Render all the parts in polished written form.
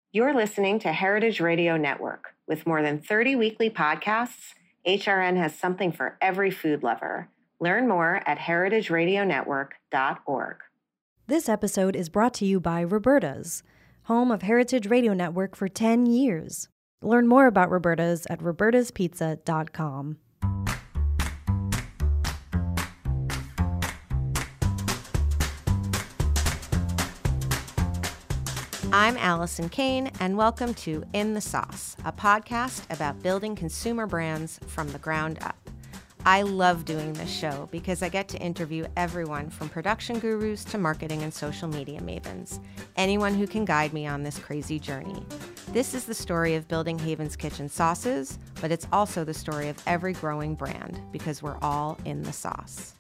You're listening to Heritage Radio Network. With more than 30 weekly podcasts, HRN has something for every food lover. Learn more at heritageradionetwork.org. This episode is brought to you by Roberta's, home of Heritage Radio Network for 10 years. Learn more about Roberta's at robertaspizza.com. I'm Allison Kane, and welcome to In the Sauce, a podcast about building consumer brands from the ground up. I love doing this show because I get to interview everyone from production gurus to marketing and social media mavens, anyone who can guide me on this crazy journey. This is the story of building Haven's Kitchen sauces, but it's also the story of every growing brand because we're all in the sauce.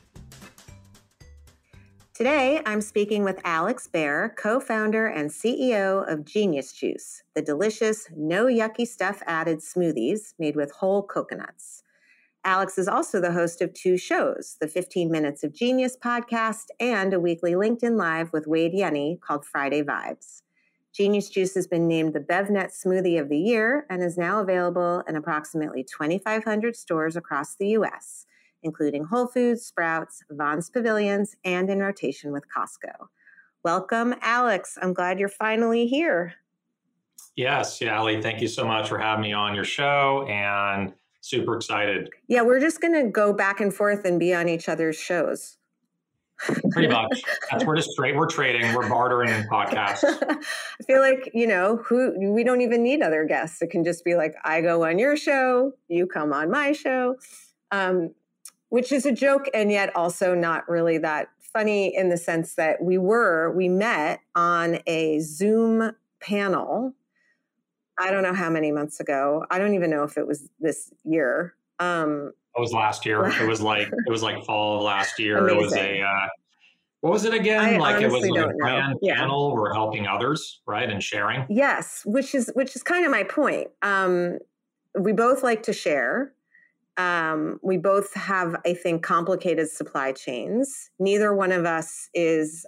Today, I'm speaking with Alex Baer, co-founder and CEO of Genius Juice, the delicious, no yucky stuff added smoothies made with whole coconuts. Alex is also the host of two shows, the 15 Minutes of Genius podcast and a weekly LinkedIn Live with Wade Yenny called Friday Vibes. Genius Juice has been named the BevNet Smoothie of the Year and is now available in approximately 2,500 stores across the U.S., including Whole Foods, Sprouts, Vaughn's Pavilions, and in rotation with Costco. Welcome, Alex. I'm glad you're finally here. Yes, Allie, thank you so much for having me on your show, and super excited. Yeah, we're just going to go back and forth and be on each other's shows. Pretty much. We're trading, we're bartering in podcasts. I feel like, we don't even need other guests. It can just be like, I go on your show, you come on my show. Which is a joke and yet also not really that funny in the sense that we met on a Zoom panel. I don't know how many months ago. I don't even know if it was this year. It was last year. It was like fall of last year. Amazing. It was what was it again? It was like a brand panel. We're helping others, right? And sharing. Yes, which is kind of my point. We both like to share. We both have, I think, complicated supply chains. Neither one of us is,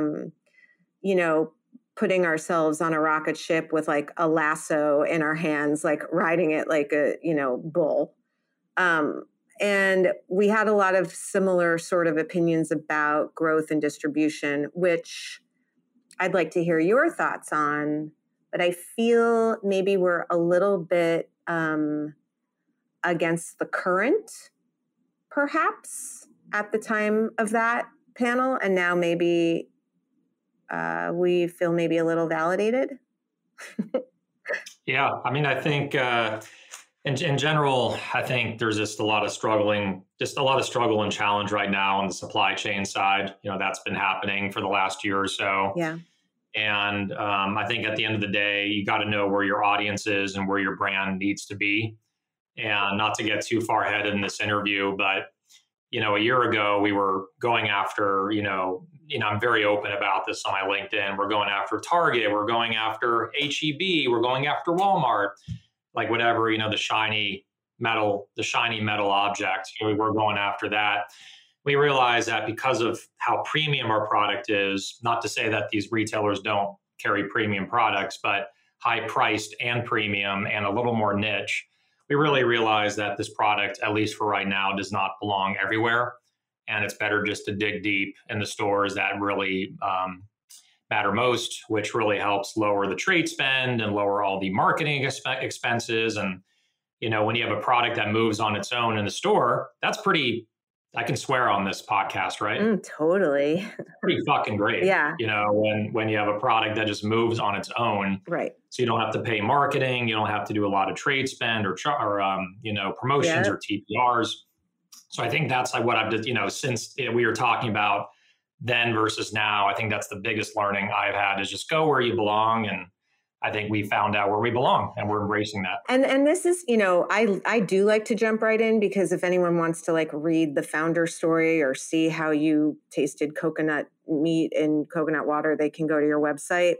putting ourselves on a rocket ship with like a lasso in our hands, like riding it like a, bull. And we had a lot of similar sort of opinions about growth and distribution, which I'd like to hear your thoughts on. But I feel maybe we're a little bit against the current, perhaps, at the time of that panel. And now maybe we feel maybe a little validated. Yeah. I mean, I think in general, I think there's just a lot of struggle and challenge right now on the supply chain side. That's been happening for the last year or so. Yeah. And I think at the end of the day, you got to know where your audience is and where your brand needs to be. And not to get too far ahead in this interview, but, a year ago we were going after, I'm very open about this on my LinkedIn. We're going after Target. We're going after H-E-B. We're going after Walmart, like whatever, the shiny metal object. We're going after that. We realize that because of how premium our product is, not to say that these retailers don't carry premium products, but high priced and premium and a little more niche, we really realize that this product, at least for right now, does not belong everywhere. And it's better just to dig deep in the stores that really matter most, which really helps lower the trade spend and lower all the marketing expenses. And, when you have a product that moves on its own in the store, that's pretty, I can swear on this podcast, right? Totally. Pretty fucking great. Yeah. When you have a product that just moves on its own. Right. So you don't have to pay marketing. You don't have to do a lot of trade spend or promotions or TPRs. So I think that's like what I've did, since we were talking about then versus now, I think that's the biggest learning I've had is just go where you belong. And I think we found out where we belong and we're embracing that. And this is, I do like to jump right in because if anyone wants to like read the founder story or see how you tasted coconut meat and coconut water, they can go to your website.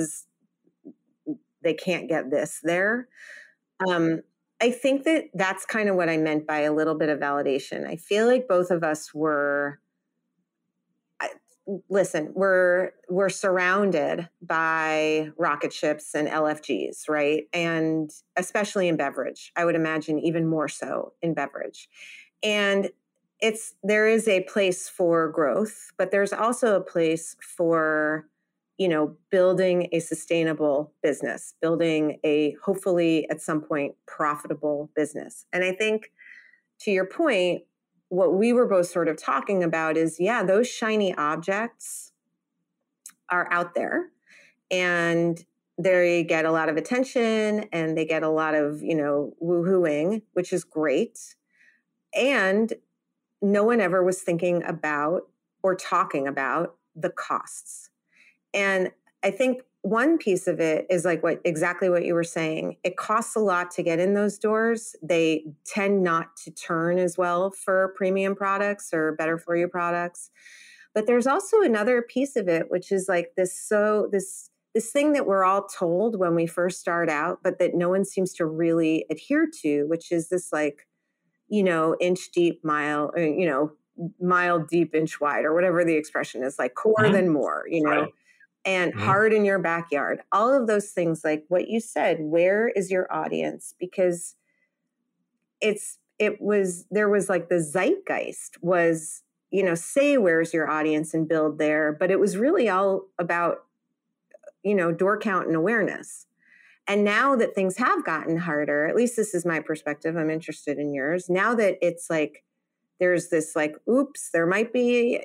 They can't get this there. I think that's kind of what I meant by a little bit of validation. I feel like both of us were listen, we're surrounded by rocket ships and LFGs, right? And especially in beverage, I would imagine even more so in beverage. And there is a place for growth, but there's also a place for, building a sustainable business, building a hopefully at some point profitable business. And I think to your point, what we were both sort of talking about is, those shiny objects are out there and they get a lot of attention and they get a lot of, woo-hooing, which is great. And no one ever was thinking about or talking about the costs. And I think one piece of it is like exactly what you were saying. It costs a lot to get in those doors. They tend not to turn as well for premium products or better for you products. But there's also another piece of it, which is like this thing that we're all told when we first start out, but that no one seems to really adhere to, which is this like, inch deep, mile, mile deep, inch wide, or whatever the expression is, like core than more, Right. and hard in your backyard. All of those things, like what you said, where is your audience? Because there was like the zeitgeist was, say where's your audience and build there, but it was really all about, door count and awareness. And now that things have gotten harder, at least this is my perspective, I'm interested in yours. Now that it's like, there's this like, oops, there might be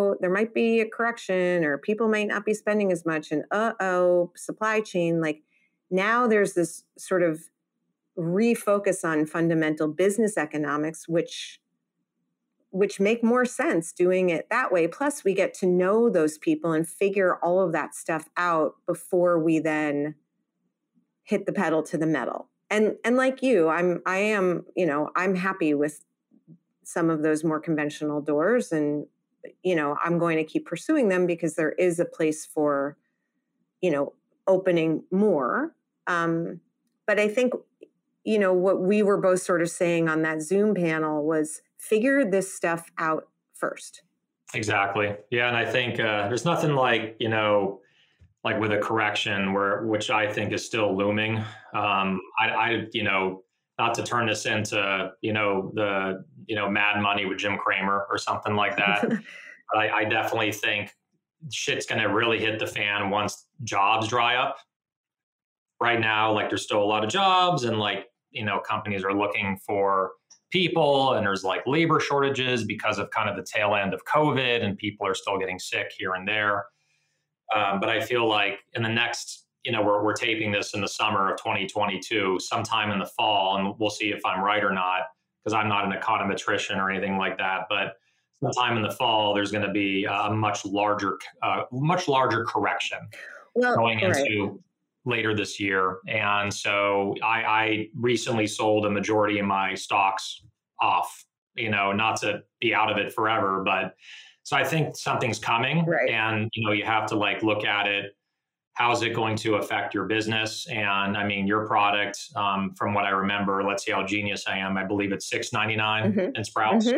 a correction, or people might not be spending as much, and supply chain. Like now there's this sort of refocus on fundamental business economics, which make more sense doing it that way. Plus we get to know those people and figure all of that stuff out before we then hit the pedal to the metal. And like you, I'm happy with some of those more conventional doors, and, I'm going to keep pursuing them because there is a place for, opening more. But I think, what we were both sort of saying on that Zoom panel was figure this stuff out first. Exactly. Yeah. And I think there's nothing like, like with a correction which I think is still looming. Not to turn this into, the, Mad Money with Jim Cramer or something like that. But I definitely think shit's going to really hit the fan once jobs dry up. Right now, like there's still a lot of jobs, and like, companies are looking for people, and there's like labor shortages because of kind of the tail end of COVID, and people are still getting sick here and there. But I feel like in the next, we're taping this in the summer of 2022, sometime in the fall, and we'll see if I'm right or not, because I'm not an econometrician or anything like that. But sometime in the fall, there's going to be a much larger correction going into later this year. And so I recently sold a majority of my stocks off, not to be out of it forever, but so I think something's coming, and, you have to like look at it. How is it going to affect your business? And I mean, your product, from what I remember, let's see how genius I am. I believe it's $6.99 in Sprouts.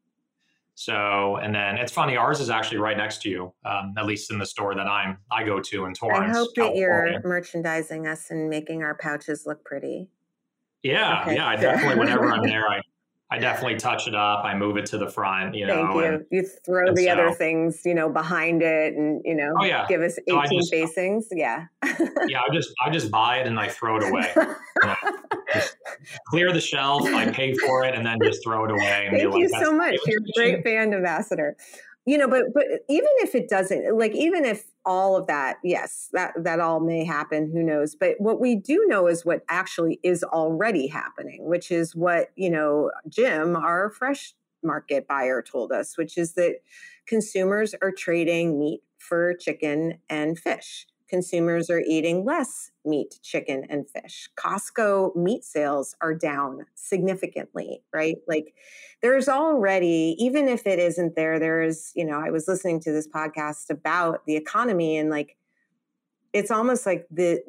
So, and then it's funny, ours is actually right next to you, at least in the store that I go to in Torrance. I hope that you're merchandising us and making our pouches look pretty. Yeah. Okay. Yeah. I definitely, whenever I'm there, I definitely touch it up. I move it to the front, Thank you. You throw the other things, behind it, and, give us 18 facings. Yeah. Yeah. I just buy it and I throw it away. Just clear the shelf. I pay for it and then just throw it away. And Thank you so much. You're a great brand ambassador. But even if it doesn't, like, even if all of that, yes, that all may happen, who knows? But what we do know is what actually is already happening, which is what, Jim, our fresh market buyer, told us, which is that consumers are trading meat for chicken and fish. Consumers are eating less meat, chicken, and fish. Costco meat sales are down significantly, right? Like there's already, even if it isn't there is, I was listening to this podcast about the economy, and like, it's almost like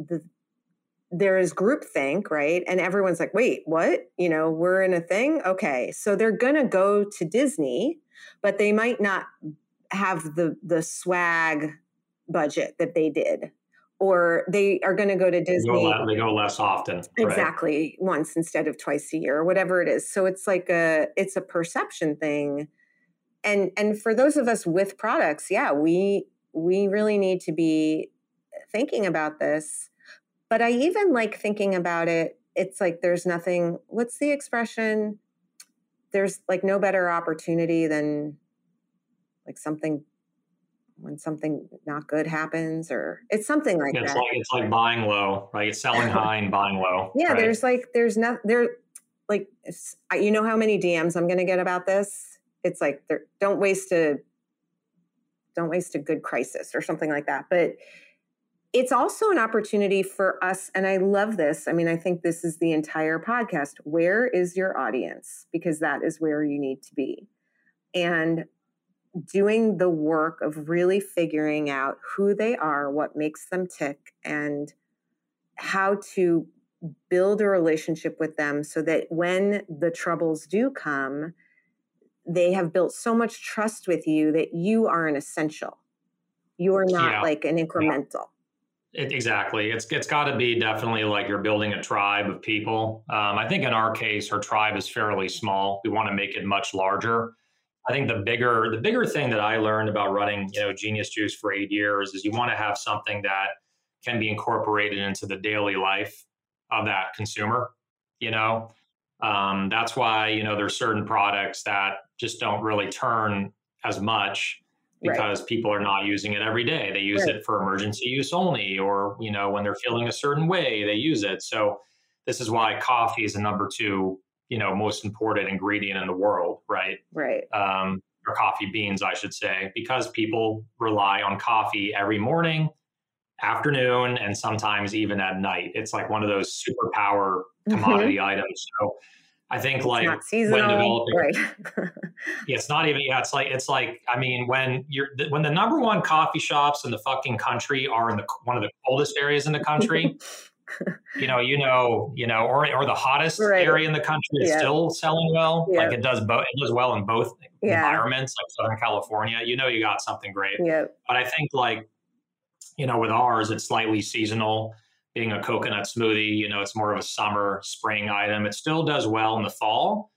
there is groupthink, right? And everyone's like, wait, what? We're in a thing? Okay. So they're going to go to Disney, but they might not have the swag budget that they did, or they are going to go to Disney. They go less often. Exactly. Right? Once instead of twice a year, or whatever it is. So it's like it's a perception thing. And for those of us with products, yeah, we really need to be thinking about this. But I even like thinking about it. It's like there's nothing, what's the expression? There's like no better opportunity than like when something not good happens, or it's something like that. It's like buying low, right? It's selling high and buying low. Yeah, right? there's you know how many DMs I'm going to get about this? It's like don't waste a good crisis or something like that. But it's also an opportunity for us, and I love this. I mean, I think this is the entire podcast. Where is your audience? Because that is where you need to be. And doing the work of really figuring out who they are, what makes them tick, and how to build a relationship with them so that when the troubles do come, they have built so much trust with you that you are an essential. You are not like an incremental. Exactly. It's got to be definitely like you're building a tribe of people. I think in our case, our tribe is fairly small. We want to make it much larger. I think the bigger thing that I learned about running, Genius Juice for 8 years is you want to have something that can be incorporated into the daily life of that consumer. That's why, there's certain products that just don't really turn as much because people are not using it every day. They use it for emergency use only, or, when they're feeling a certain way, they use it. So this is why coffee is the number 2, most important ingredient in the world, right? Right. Or coffee beans, I should say, because people rely on coffee every morning, afternoon, and sometimes even at night. It's like one of those superpower commodity items. So I think it's like not seasonal, when developing, right? it's not even, it's like, I mean, when the number 1 coffee shops in the fucking country are in one of the coldest areas in the country, or the hottest area in the country is still selling well. Like it does both. It does well in both environments, like Southern California. You got something great. But I think with ours, it's slightly seasonal. Being a coconut smoothie, it's more of a summer, spring item. It still does well in the fall,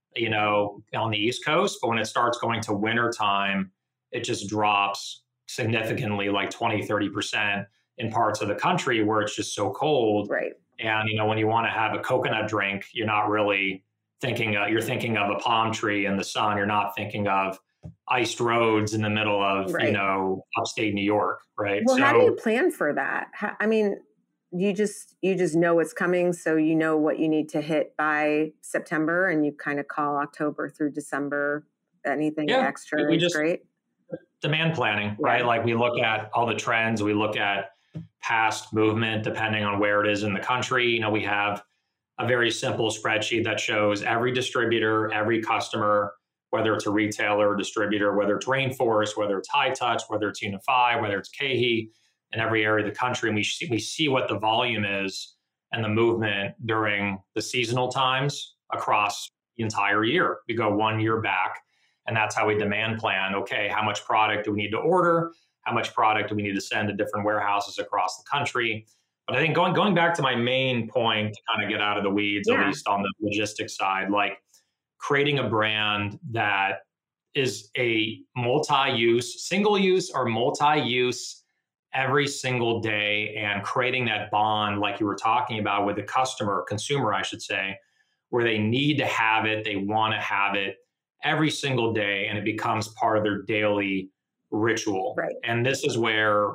on the East Coast. But when it starts going to winter time, it just drops significantly, like 20, 30%. In parts of the country where it's just so cold. Right. And, when you want to have a coconut drink, you're not really you're thinking of a palm tree in the sun. You're not thinking of iced roads in the middle of, upstate New York. Right. Well, how do you plan for that? You just know it's coming. So you know what you need to hit by September, and you kind of call October through December. Anything extra is great. Demand planning, right? Like we look at all the trends, we look at past movement depending on where it is in the country. We have a very simple spreadsheet that shows every distributor, every customer, whether it's a retailer or distributor, whether it's Rainforest, whether it's High Touch, whether it's Unify, whether it's KeHE, in every area of the country. And we see what the volume is and the movement during the seasonal times across the entire year. We go 1 year back. And that's how we demand plan. Okay, how much product do we need to order? How much product do we need to send to different warehouses across the country? But I think going back to my main point to kind of get out of the weeds, at least on the logistics side, like creating a brand that is a multi-use, single use or multi-use every single day, and creating that bond like you were talking about with the consumer, I should say, where they need to have it, they want to have it every single day, and it becomes part of their daily ritual. Right. And this is where,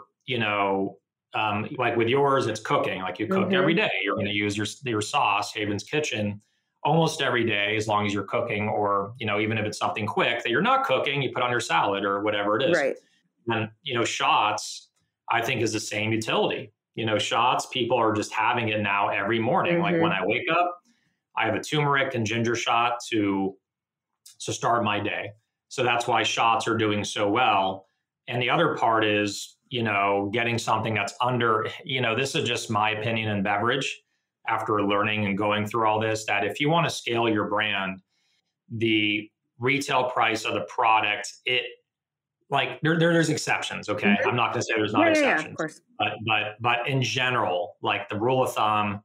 like with yours, it's cooking. Like you cook every day. You're going to use your sauce, Haven's Kitchen, almost every day, as long as you're cooking, or, even if it's something quick that you're not cooking, you put on your salad or whatever it is. Right. And, shots, I think, is the same utility. Shots, people are just having it now every morning. Like when I wake up, I have a turmeric and ginger shot to start my day. So that's why shots are doing so well. And the other part is, getting something that's under, this is just my opinion in beverage after learning and going through all this, that if you want to scale your brand, the retail price of the product, like there's exceptions. Okay. Mm-hmm. I'm not going to say there's not Yeah, exceptions, of course. but in general, like the rule of thumb,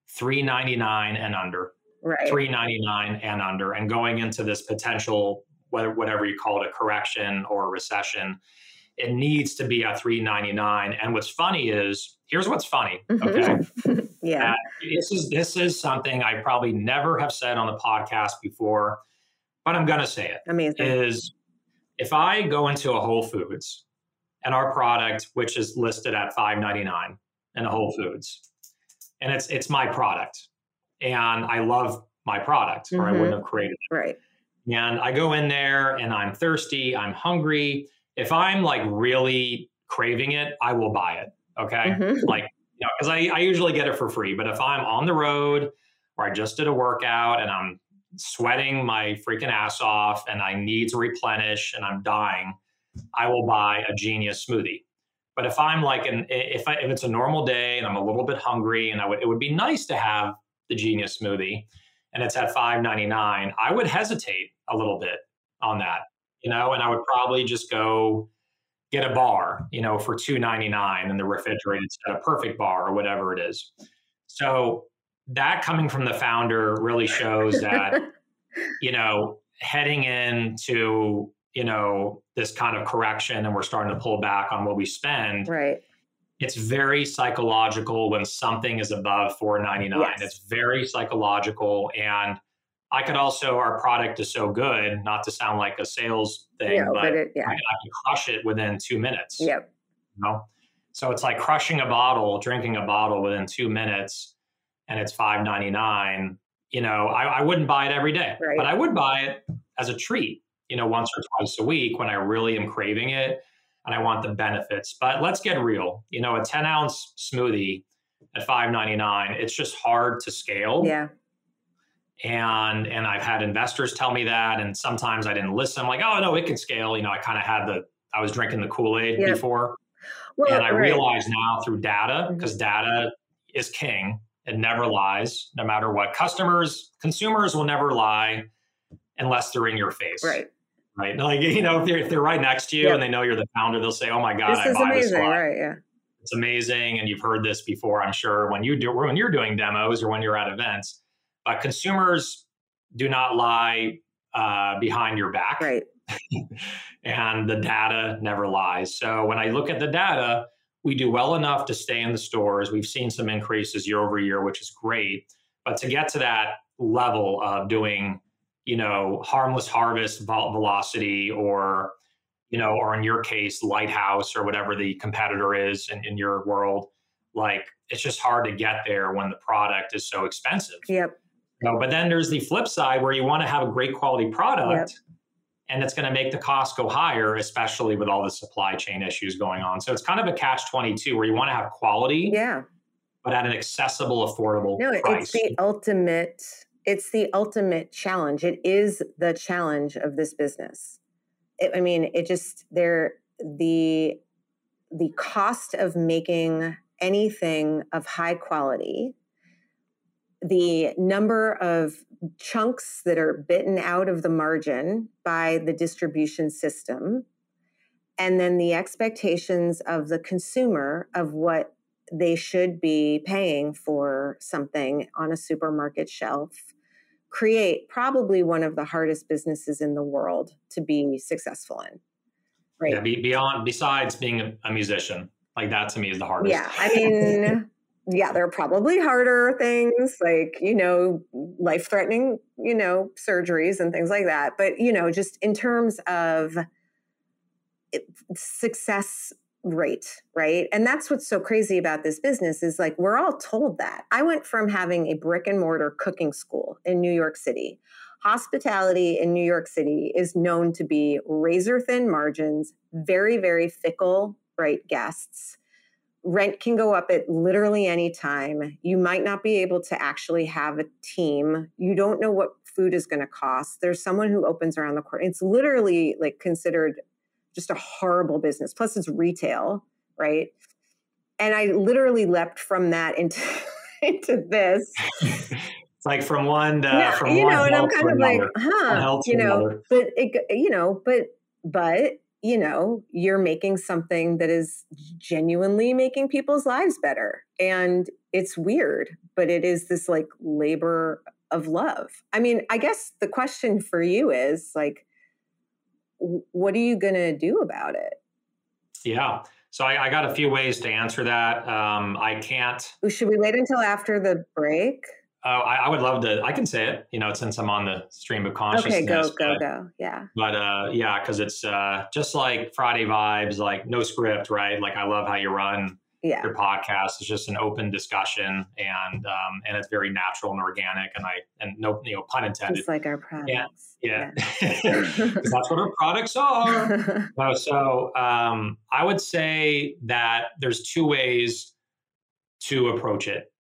$3.99 and under, Right. $3.99 and under, and going into this potential, whatever you call it, a correction or a recession, it needs to be at $3.99. And what's funny is, here's what's funny. Okay. Yeah. This is something I probably never have said on the podcast before, but I'm going to say it. Amazing. Is if I go into a Whole Foods and our product, which is listed at $5.99 in a Whole Foods, and it's my product, and I love my product, or I wouldn't have created it. Right. And I go in there and I'm thirsty, I'm hungry. If I'm like really craving it, I will buy it. Okay. Like, you know, because I usually get it for free. But if I'm on the road or I just did a workout and I'm sweating my freaking ass off and I need to replenish and I'm dying, I will buy a Genius smoothie. But if I'm like, if it's a normal day and I'm a little bit hungry and it would be nice to have the Genius smoothie and it's at $5.99, I would hesitate a little bit on that, you know, and I would probably just go get a bar, you know, for $2.99 in the refrigerator instead of Perfect Bar or whatever it is. So that coming from the founder really shows that, you know, heading into, you know, this kind of correction and we're starting to pull back on what we spend. Right. It's very psychological when something is above $4.99. Yes. It's very psychological. And I could also, our product is so good, not to sound like a sales thing, but I can crush it within 2 minutes. Yep. You know? So it's like crushing a bottle, drinking a bottle within 2 minutes, and it's $5.99. You know, I wouldn't buy it every day, but I would buy it as a treat, you know, once or twice a week when I really am craving it and I want the benefits. But let's get real. You know, a 10-ounce smoothie at $5.99, it's just hard to scale. Yeah. And I've had investors tell me that, and sometimes I didn't listen. I'm like, oh no, it can scale. You know, I kind of had I was drinking the Kool-Aid before. Well, and I realize now through data, because data is king, it never lies, no matter what. Consumers will never lie unless they're in your face. Right. Right. Like, you know, if they're right next to you and they know you're the founder, they'll say, oh my God, this is amazing. Right. Yeah. It's amazing. And you've heard this before, I'm sure, when you're doing demos or when you're at events. But consumers do not lie behind your back. Right. And the data never lies. So when I look at the data, we do well enough to stay in the stores. We've seen some increases year over year, which is great. But to get to that level of doing, you know, Harmless Harvest velocity, or, you know, or in your case, Lighthouse, or whatever the competitor is in your world, like, it's just hard to get there when the product is so expensive. Yep. No, but then there's the flip side where you want to have a great quality product, and it's going to make the cost go higher, especially with all the supply chain issues going on. So it's kind of a catch-22 where you want to have quality, but at an accessible, affordable price. It's the ultimate challenge. It is the challenge of this business. The cost of making anything of high quality, the number of chunks that are bitten out of the margin by the distribution system, and then the expectations of the consumer of what they should be paying for something on a supermarket shelf, create probably one of the hardest businesses in the world to be successful in. Right. Yeah, besides being a musician, like that to me is the hardest. Yeah, I mean, there are probably harder things like, you know, life-threatening, you know, surgeries and things like that. But, you know, just in terms of success rate, right? And that's what's so crazy about this business is, like, we're all told that. I went from having a brick and mortar cooking school in New York City. Hospitality in New York City is known to be razor thin margins, very, very fickle, right, guests. Rent can go up at literally any time. You might not be able to actually have a team. You don't know what food is going to cost. There's someone who opens around the corner. It's literally like considered just a horrible business. Plus it's retail, right? And I literally leapt from that into this. It's like from one to and I'm kind of like, but you're making something that is genuinely making people's lives better. And it's weird, but it is this like labor of love. I mean, I guess the question for you is like, what are you going to do about it? Yeah. So I got a few ways to answer that. I can't. Should we wait until after the break? I would love to. I can say it, since I'm on the stream of consciousness. Okay, go. Yeah. But yeah, because it's just like Friday vibes, like no script, right? Like I love how you run your podcast. It's just an open discussion, and it's very natural and organic, and no pun intended. Just like our products. Yeah. Because that's what our products are. So I would say that there's two ways to approach it.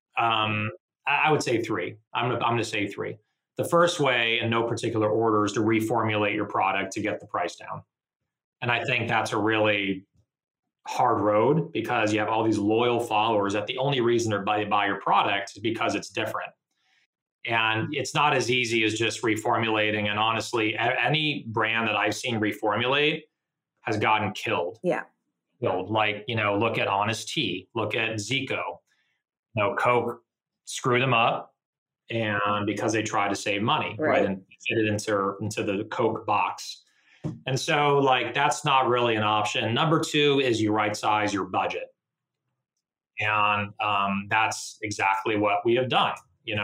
I would say three. I'm going to say three. The first way, in no particular order, is to reformulate your product to get the price down. And I think that's a really hard road because you have all these loyal followers that the only reason they buy your product is because it's different. And it's not as easy as just reformulating. And honestly, any brand that I've seen reformulate has gotten killed. Yeah. Killed. Like, look at Honest Tea, look at Zico. Coke screw them up, and because they try to save money, right? And fit it into the Coke box. And so like, that's not really an option. Number two is you right size your budget. And that's exactly what we have done.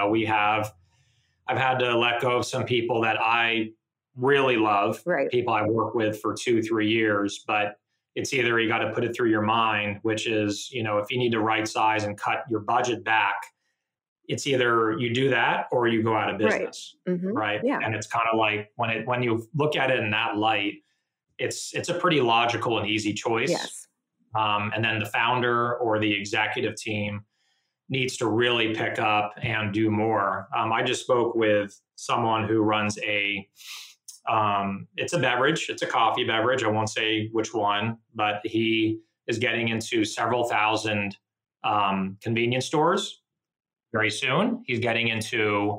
I've had to let go of some people that I really love, people I work with for 2-3 years, but it's either you got to put it through your mind, which is, if you need to right size and cut your budget back, it's either you do that or you go out of business, right? Yeah. And it's kind of like when you look at it in that light, it's a pretty logical and easy choice. Yes. And then the founder or the executive team needs to really pick up and do more. I just spoke with someone who runs it's a beverage, it's a coffee beverage. I won't say which one, but he is getting into several thousand convenience stores. Very soon, he's getting into,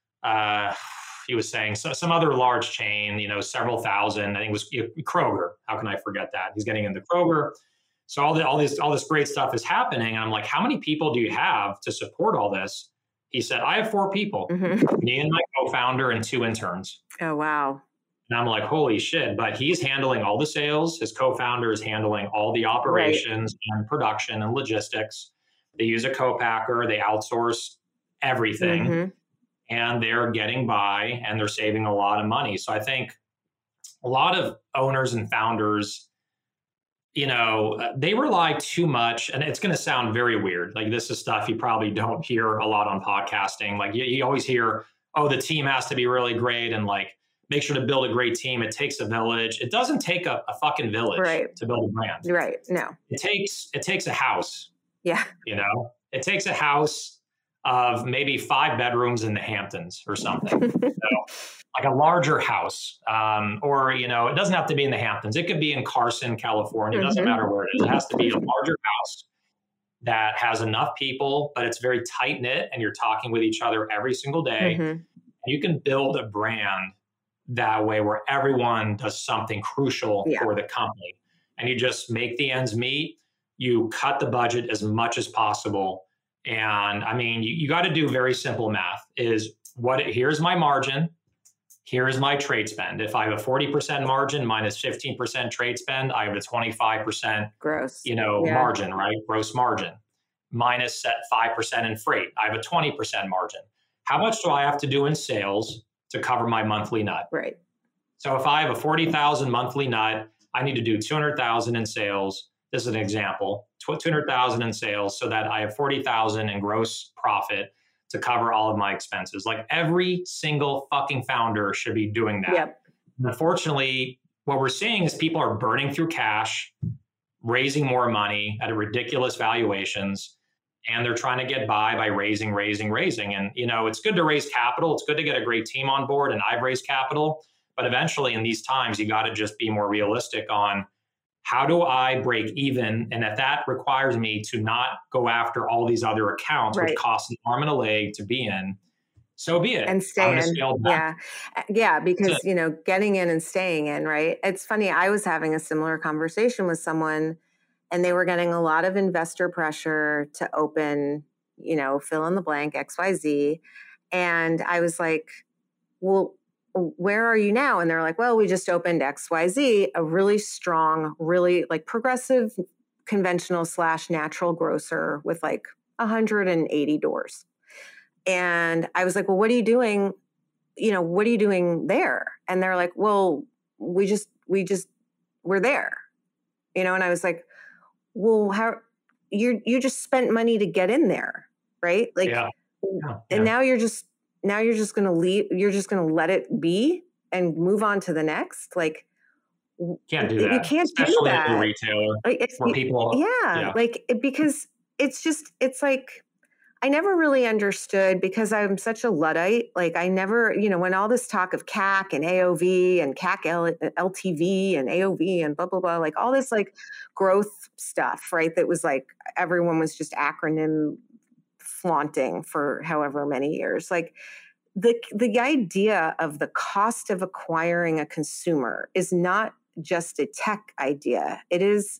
he was saying some other large chain, several thousand. I think it was Kroger. How can I forget that? He's getting into Kroger. So all this great stuff is happening. And I'm like, how many people do you have to support all this? He said, I have 4 people, me and my co-founder and 2 interns. Oh, wow. And I'm like, holy shit. But he's handling all the sales. His co-founder is handling all the operations and production and logistics. They use a co-packer, they outsource everything, and they're getting by and they're saving a lot of money. So I think a lot of owners and founders, they rely too much, and it's going to sound very weird. Like this is stuff you probably don't hear a lot on podcasting. Like you always hear, oh, the team has to be really great and like make sure to build a great team. It takes a village. It doesn't take a fucking village to build a brand. Right. No. It takes a house. Yeah. It takes a house of maybe 5 bedrooms in the Hamptons or something, like a larger house. Or, it doesn't have to be in the Hamptons. It could be in Carson, California. It doesn't matter where it is. It has to be a larger house that has enough people, but it's very tight knit and you're talking with each other every single day. And you can build a brand that way where everyone does something crucial for the company and you just make the ends meet. You cut the budget as much as possible. And I mean, you got to do very simple math here's my margin. Here's my trade spend. If I have a 40% margin minus 15% trade spend, I have a 25% gross, margin, right? Gross margin minus 5% in freight. I have a 20% margin. How much do I have to do in sales to cover my monthly nut? Right. So if I have a 40,000 monthly nut, I need to do 200,000 in sales. This is an example, 200,000 in sales so that I have 40,000 in gross profit to cover all of my expenses. Like every single fucking founder should be doing that. Yep. Unfortunately, what we're seeing is people are burning through cash, raising more money at ridiculous valuations, and they're trying to get by raising. And, it's good to raise capital. It's good to get a great team on board, and I've raised capital. But eventually in these times, you got to just be more realistic on how do I break even? And if that requires me to not go after all these other accounts, which cost an arm and a leg to be in, so be it. And stay I'm going to in. scale back. Yeah, because, getting in and staying in, right? It's funny. I was having a similar conversation with someone, and they were getting a lot of investor pressure to open, fill in the blank, XYZ. And I was like, well, where are you now? And they're like, well, we just opened XYZ, a really strong, really like progressive, conventional / natural grocer with like 180 doors. And I was like, well, what are you doing? What are you doing there? And they're like, well, we're there, and I was like, well, how you just spent money to get in there, right? Like, Yeah. And now you're just going to leave. You're just going to let it be and move on to the next. Like, can't do that. You can't especially do that. As a retailer, where people, like, because it's like, I never really understood, because I'm such a Luddite. Like, I never, when all this talk of CAC and AOV and CAC LTV and AOV and blah, blah, blah, like all this like growth stuff, right? That was like, everyone was just acronym flaunting for however many years. Like the idea of the cost of acquiring a consumer is not just a tech idea. It is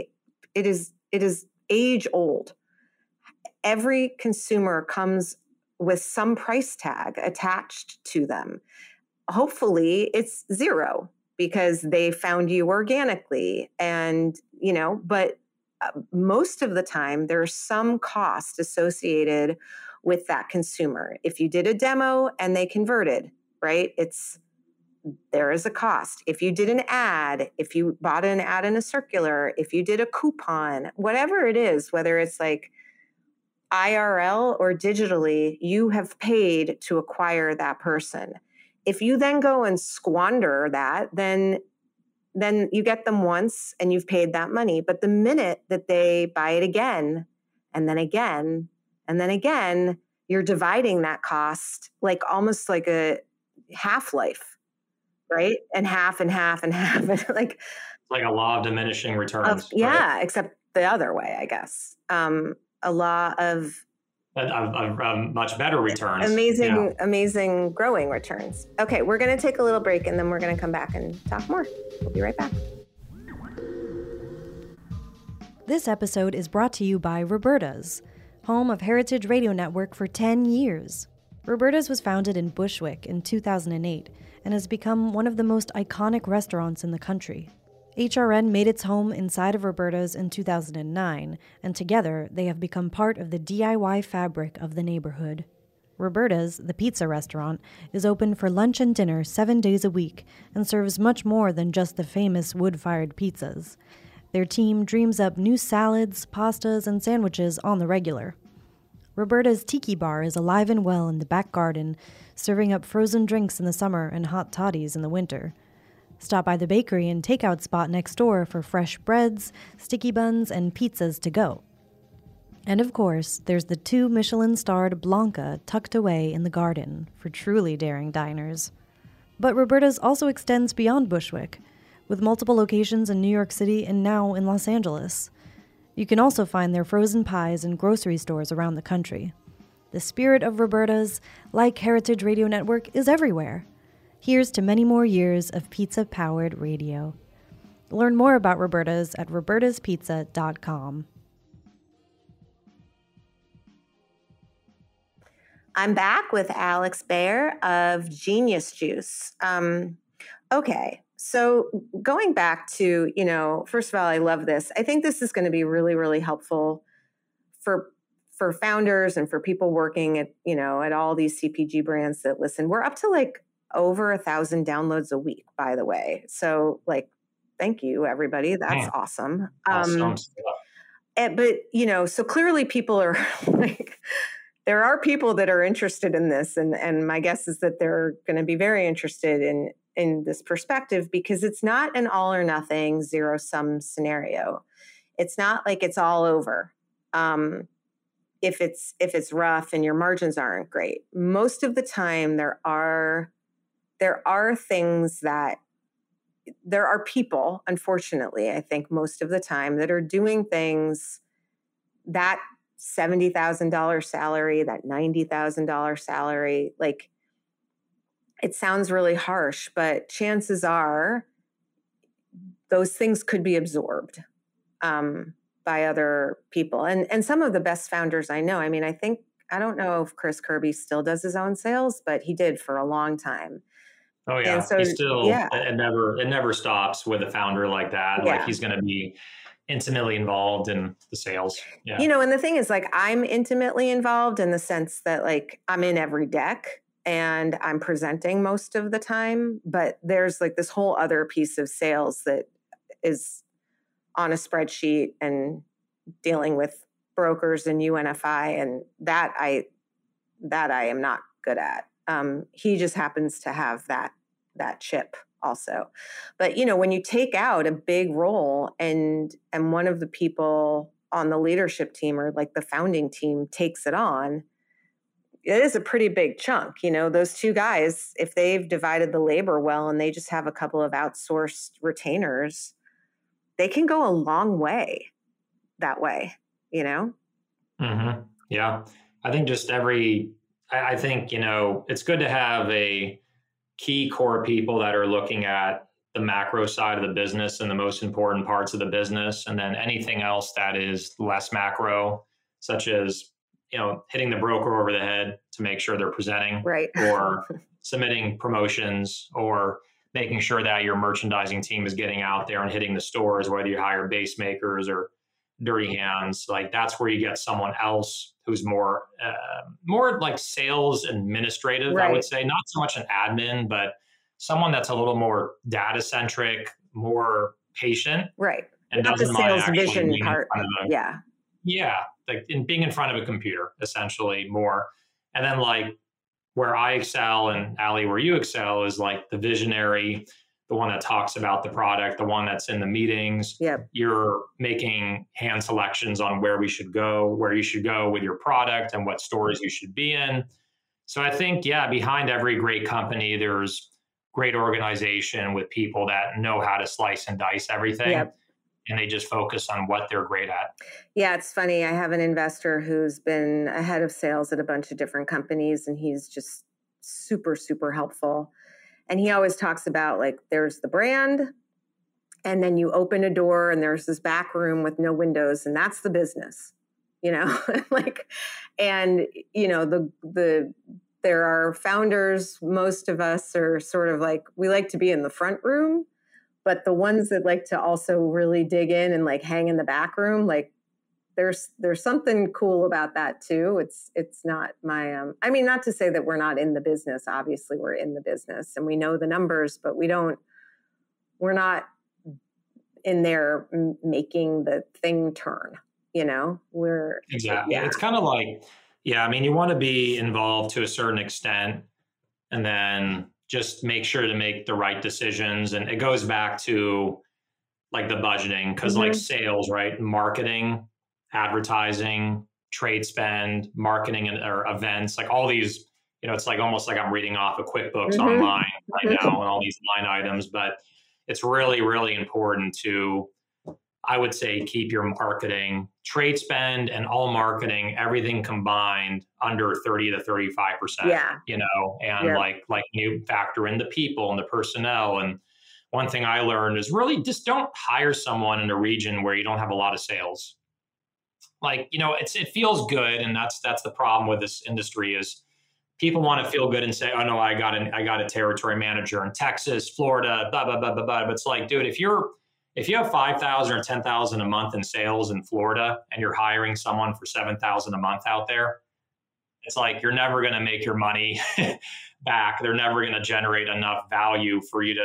age old. Every consumer comes with some price tag attached to them. Hopefully it's zero because they found you organically, and but most of the time there's some cost associated with that consumer. If you did a demo and they converted, right? There is a cost. If you did an ad, if you bought an ad in a circular, if you did a coupon, whatever it is, whether it's like IRL or digitally, you have paid to acquire that person. If you then go and squander that, then you get them once and you've paid that money. But the minute that they buy it again, and then again, and then again, you're dividing that cost like almost like a half-life, right? And half and half and half. Like, it's like a law of diminishing returns. Yeah, right? Except the other way, I guess. A law of much better returns. Amazing growing returns. Okay, we're going to take a little break, and then we're going to come back and talk more. We'll be right back. This episode is brought to you by Roberta's, home of Heritage Radio Network for 10 years. Roberta's was founded in Bushwick in 2008 and has become one of the most iconic restaurants in the country. HRN made its home inside of Roberta's in 2009, and together they have become part of the DIY fabric of the neighborhood. Roberta's, the pizza restaurant, is open for lunch and dinner 7 days a week and serves much more than just the famous wood-fired pizzas. Their team dreams up new salads, pastas, and sandwiches on the regular. Roberta's Tiki Bar is alive and well in the back garden, serving up frozen drinks in the summer and hot toddies in the winter. Stop by the bakery and takeout spot next door for fresh breads, sticky buns, and pizzas to go. And of course, there's the 2 Michelin-starred Blanca tucked away in the garden for truly daring diners. But Roberta's also extends beyond Bushwick, with multiple locations in New York City and now in Los Angeles. You can also find their frozen pies in grocery stores around the country. The spirit of Roberta's, like Heritage Radio Network, is everywhere. Here's to many more years of pizza-powered radio. Learn more about Roberta's at robertaspizza.com. I'm back with Alex Baer of Genius Juice. Okay, so going back to, first of all, I love this. I think this is going to be really, really helpful for founders and for people working at, at all these CPG brands that listen. We're up to like over 1,000 downloads a week, by the way. So thank you, everybody. That's awesome. Awesome. But, so clearly people are like, there are people that are interested in this. And my guess is that they're going to be very interested in this perspective, because it's not an all or nothing zero-sum scenario. It's not like it's all over. If it's rough and your margins aren't great, most of the time there are things that there are people, unfortunately, I think most of the time, that are doing things that $70,000 salary, that $90,000 salary. Like, it sounds really harsh, but chances are those things could be absorbed by other people. And some of the best founders I know, I mean, I don't know if Chris Kirby still does his own sales, but he did for a long time. Oh And yeah, so, he's still yeah, it never stops with a founder like that. Like yeah. he's going to be intimately involved in the sales. Yeah. You know, and the thing is, like, I'm intimately involved in the sense that, like, I'm in every deck and I'm presenting most of the time, but there's like this whole other piece of sales that is on a spreadsheet and dealing with brokers and UNFI, and that I am not good at. He just happens to have that chip also. But you know, when you take out a big role and one of the people on the leadership team or like the founding team takes it on, it is a pretty big chunk. You know, those two guys, if they've divided the labor well and they just have a couple of outsourced retainers, they can go a long way that way, you know? Yeah. I think I think, it's good to have a key core people that are looking at the macro side of the business and the most important parts of the business. And then anything else that is less macro, such as, hitting the broker over the head to make sure they're presenting, Right. or submitting promotions, or making sure that your merchandising team is getting out there and hitting the stores, whether you hire base makers or dirty hands. Like that's where you get someone else who's more like sales administrative, I would Right. say, not so much an admin, but someone that's a little more data centric, more patient, Right. and Not the doesn't mind sales actually vision being in part. front of Yeah. yeah, like in being in front of a computer, essentially more. And then like where I excel and Ali, where you excel is like the visionary, the one that talks about the product, the one that's in the meetings. Yep. You're making hand selections on where you should go with your product and what stores you should be in. So I think, yeah, behind every great company, there's great organization with people that know how to slice and dice everything. Yep. And they just focus on what they're great at. Yeah, it's funny. I have an investor who's been a head of sales at a bunch of different companies, and he's just super, super helpful. And he always talks about like there's the brand, and then you open a door and there's this back room with no windows, and that's the business, you know, like, and you know, there are founders, most of us are sort of like, we like to be in the front room, but the ones that like to also really dig in and like hang in the back room, like there's something cool about that too. It's not my I mean, not to say that we're not in the business. Obviously we're in the business and we know the numbers, but we're not in there making the thing turn, you know. Exactly. Yeah. It's kind of like, yeah, I mean, you want to be involved to a certain extent and then just make sure to make the right decisions. And it goes back to like the budgeting, because like sales, right? Marketing, advertising, trade spend, marketing or events, like all these, it's like almost like I'm reading off of QuickBooks online right now and all these line items, but it's really, really important to, I would say, keep your marketing, trade spend and all marketing, everything combined under 30 to 35%, Yeah. and like you factor in the people and the personnel. And one thing I learned is really just don't hire someone in a region where you don't have a lot of sales. Like, it feels good. And that's the problem with this industry is people want to feel good and say, oh no, I got a territory manager in Texas, Florida, blah, blah, blah, blah, blah. But it's like, dude, if you have 5,000 or 10,000 a month in sales in Florida and you're hiring someone for 7,000 a month out there, it's like, you're never going to make your money back. They're never going to generate enough value for you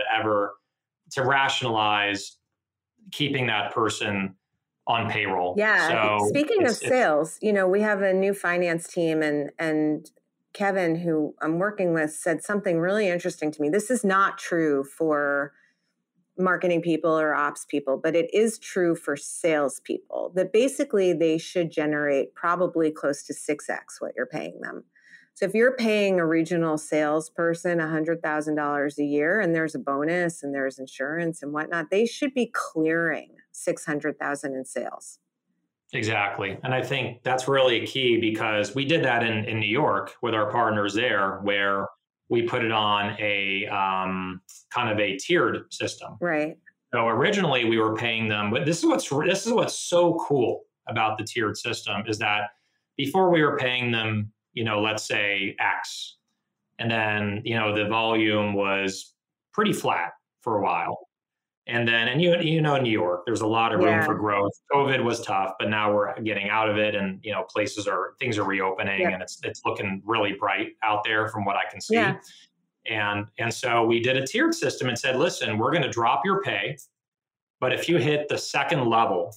to rationalize keeping that person on payroll. Yeah. So speaking of sales, we have a new finance team and Kevin, who I'm working with, said something really interesting to me. This is not true for marketing people or ops people, but it is true for salespeople, that basically they should generate probably close to 6x what you're paying them. So if you're paying a regional salesperson $100,000 a year and there's a bonus and there's insurance and whatnot, they should be clearing $600,000 in sales. Exactly. And I think that's really key because we did that in New York with our partners there, where we put it on a kind of a tiered system. Right. So originally we were paying them, but this is what's so cool about the tiered system is that before we were paying them, let's say X, and then the volume was pretty flat for a while. And then, and New York, there's a lot of room Yeah. for growth. COVID was tough, but now we're getting out of it, and things are reopening, Yeah. and it's looking really bright out there from what I can see. Yeah. And so we did a tiered system and said, listen, we're going to drop your pay, but if you hit the second level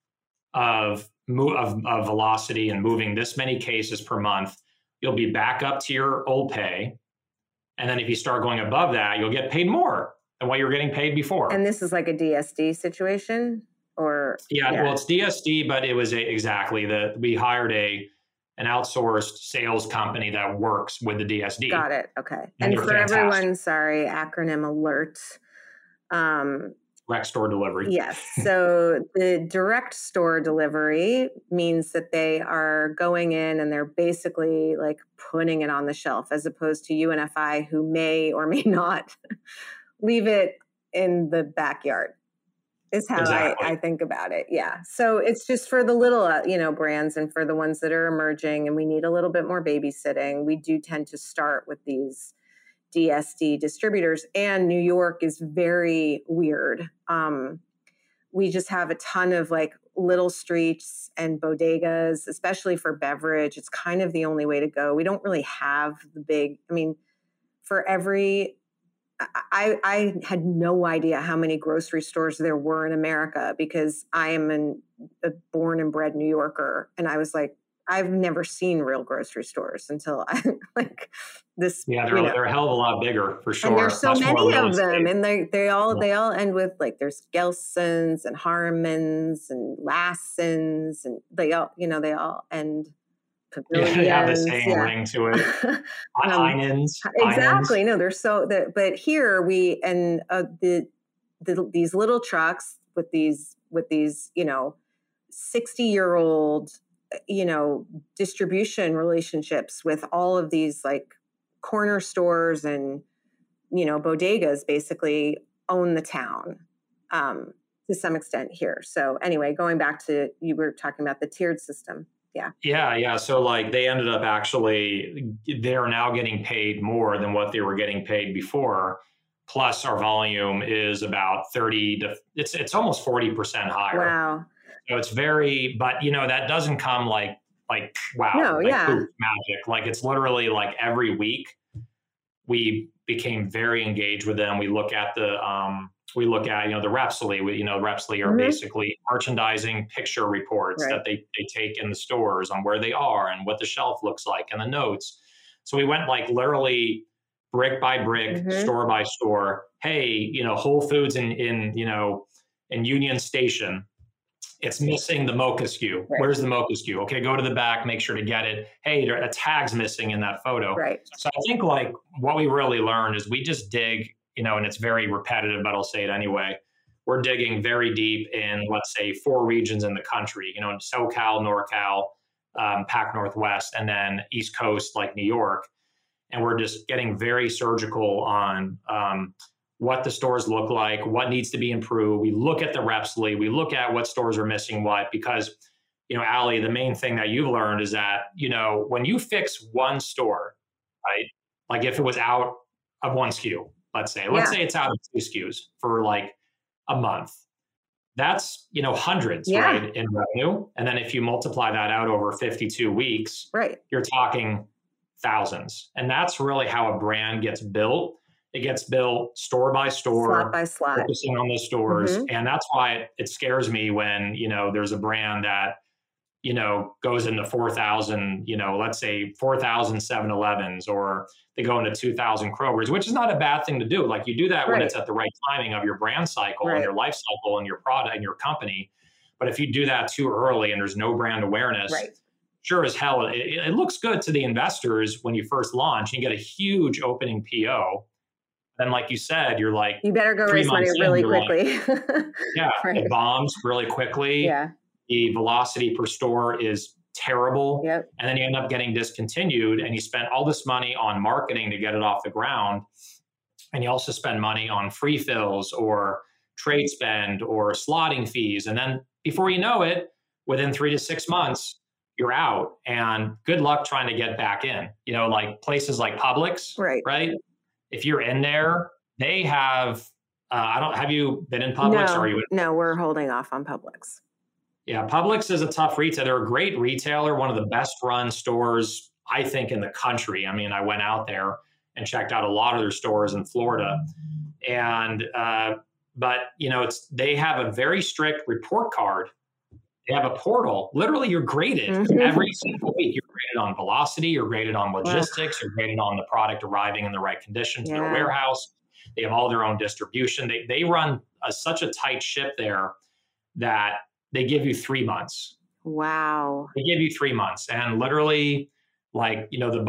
of velocity and moving this many cases per month, you'll be back up to your old pay. And then if you start going above that, you'll get paid more than what you were getting paid before. And this is like a DSD situation, or well, it's DSD, but it was we hired an outsourced sales company that works with the DSD. Got it. Okay. And for fantastic. Everyone, sorry, acronym alert. Direct store delivery. Yes. So the direct store delivery means that they are going in and they're basically like putting it on the shelf, as opposed to UNFI, who may or may not leave it in the backyard, is how Exactly. I think about it. Yeah. So it's just for the little, brands, and for the ones that are emerging and we need a little bit more babysitting, we do tend to start with these DSD distributors. And New York is very weird. We just have a ton of like little streets and bodegas, especially for beverage. It's kind of the only way to go. We don't really have for every, I had no idea how many grocery stores there were in America, because I am a born and bred New Yorker. And I was like, I've never seen real grocery stores until I like this. Yeah, they're a hell of a lot bigger for sure. And there's so many of them, and they all end with like there's Gelsons and Harmons and Lassons, and they all end. Yeah, they have the same ring to it. Heinens. Exactly. No, they're but here these little trucks with these 60-year-old distribution relationships with all of these like corner stores and bodegas basically own the town to some extent here. So anyway, going back to, you were talking about the tiered system. Yeah. So like they ended up they're now getting paid more than what they were getting paid before. Plus our volume is about it's almost 40% higher. Wow. So it's but that doesn't come like wow, no, poof, magic. Like it's literally like every week we became very engaged with them. We look at the Repsly. Repsly are basically merchandising picture reports that they take in the stores on where they are and what the shelf looks like and the notes. So we went like literally brick by brick, store by store. Hey, Whole Foods in Union Station, it's missing the mocha SKU. Right. Where's the mocha SKU? Okay, go to the back, make sure to get it. Hey, a tag's missing in that photo. Right. So I think like what we really learned is we just dig, and it's very repetitive, but I'll say it anyway. We're digging very deep in, let's say, 4 regions in the country, SoCal, NorCal, Pac Northwest, and then East Coast, like New York. And we're just getting very surgical on what the stores look like, what needs to be improved. We look at the Repsly, we look at what stores are missing what, because, Allie, the main thing that you've learned is that, when you fix one store, right? Like if it was out of one SKU, let's say it's out of 2 SKUs for like a month, that's, hundreds, right, in revenue. And then if you multiply that out over 52 weeks, you're talking thousands. And that's really how a brand gets built. It gets built store by store, slot by slot, focusing on the stores. And that's why it scares me when, there's a brand that, goes into 4,000, let's say 4,000 7-Elevens, or they go into 2,000 Krogers, which is not a bad thing to do. Like you do that when it's at the right timing of your brand cycle and your life cycle and your product and your company. But if you do that too early and there's no brand awareness, sure as hell, it looks good to the investors when you first launch. You get a huge opening PO. Then, like you said, you're like, you better go raise money really quickly. Like, it bombs really quickly. the velocity per store is terrible. Yep. And then you end up getting discontinued, and you spent all this money on marketing to get it off the ground. And you also spend money on free fills or trade spend or slotting fees. And then before you know it, within 3 to 6 months, you're out, and good luck trying to get back in. Like places like Publix, right? If you're in there, they have, have you been in Publix? No, or are you in? No, we're holding off on Publix. Yeah, Publix is a tough retailer. They're a great retailer, one of the best run stores, I think, in the country. I mean, I went out there and checked out a lot of their stores in Florida. And, but, they have a very strict report card. They have a portal. Literally, you're graded every single week. You're graded on velocity. You're graded on logistics. You're graded on the product arriving in the right condition to their warehouse. They have all their own distribution. They run such a tight ship there that they give you 3 months. Wow. They give you 3 months. And literally, my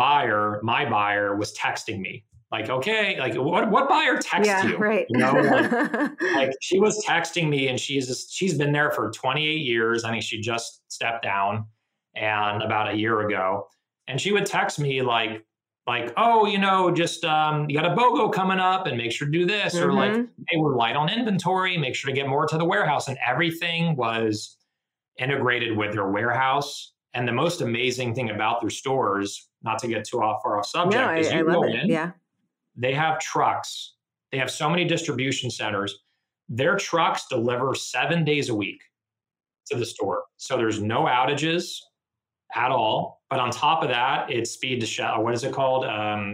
buyer was texting me. Like, okay, like what buyer texts you? Right. Like she was texting me, and she's been there for 28 years. I think she just stepped down and about a year ago. And she would text me like, oh, just you got a BOGO coming up, and make sure to do this, or like, hey, we're light on inventory, make sure to get more to the warehouse. And everything was integrated with their warehouse. And the most amazing thing about their stores, not to get too far off subject, is you go in. Yeah. They have trucks. They have so many distribution centers. Their trucks deliver 7 days a week to the store. So there's no outages at all. But on top of that, it's speed to shelf. What is it called?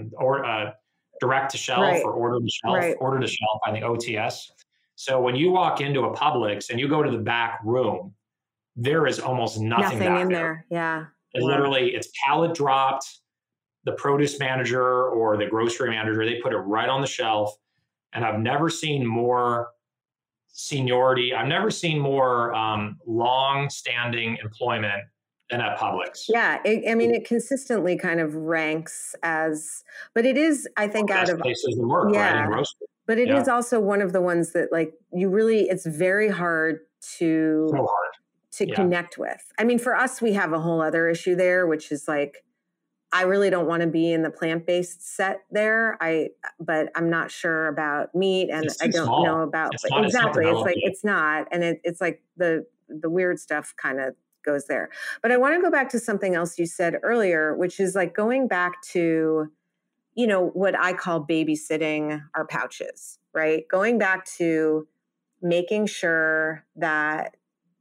Direct to shelf or order to shelf. Order to shelf, I think OTS. So when you walk into a Publix and you go to the back room, there is almost nothing back in there. Yeah. Literally, it's pallet dropped. The produce manager or the grocery manager, they put it right on the shelf. And I've never seen more seniority. I've never seen more long-standing employment than at Publix. Yeah, it consistently kind of ranks as, but it is, I think, out of places to work, right? In grocery. But it is also one of the ones that, like, it's very hard to connect with. I mean, for us, we have a whole other issue there, which is like, I really don't want to be in the plant-based set there. But I'm not sure about meat, and I don't know about exactly. It's not, and it's like the weird stuff kind of goes there. But I want to go back to something else you said earlier, which is like going back to, what I call babysitting our pouches, right? Going back to making sure that